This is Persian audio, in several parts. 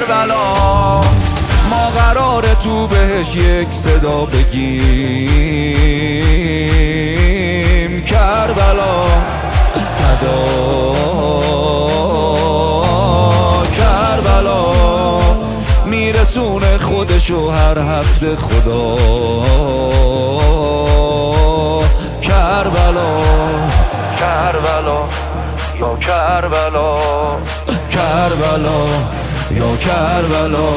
کربلا ما قراره تو بهش یک صدا بگیم کربلا فدا کربلا میرسونه خودشو هر هفته خدا کربلا کربلا یا کربلا کربلا یا کربلا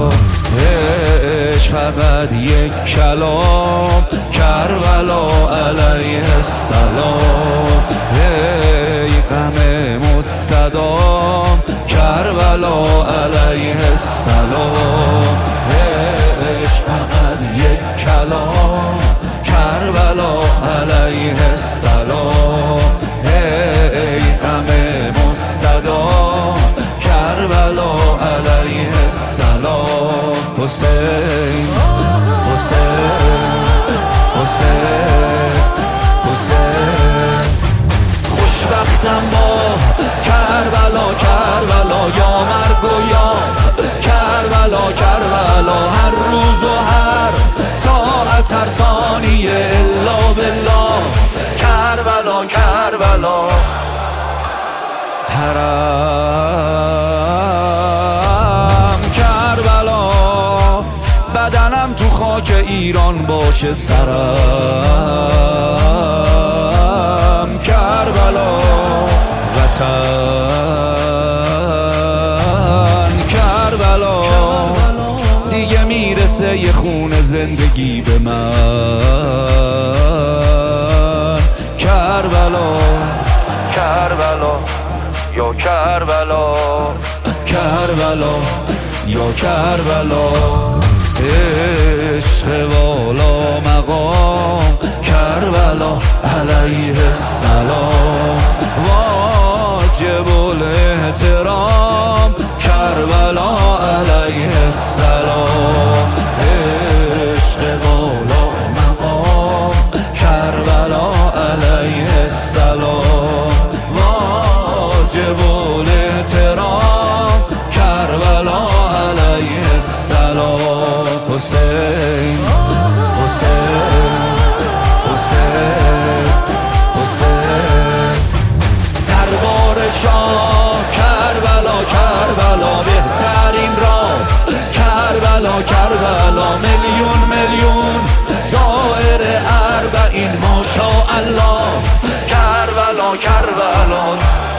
عشق فقط یک کلام کربلا علیه السلام ای غم مستدام کربلا علیه السلام عشق فقط یک کلام کربلا علیه السلام ای غم مستدام کربلا علیه السلام حسین حسین حسین حسین خوشبختم با کربلا کربلا یا مرگ و یا کربلا کربلا هر روز و هر ساعت هر ثانیه الا بالله کربلا کربلا حرم کربلا بدنم تو خاک ایران باشه سرم کربلا وطن کربلا دیگه میرسه یه خون زندگی به من کربلا کربلا یا کربلا کربلا یا کربلا عشق والا مقام کربلا علیه السلام واجب الاحترام کربلا علیه السلام عشق والا مقام کربلا علیه السلام واجب الاحترام کربلا علیه السلام حسین حسین حسین حسین دربار شاه کربلا کربلا بهترین راه کربلا کربلا میلیون میلیون زائر اربعین ماشاءالله کربلا کربلا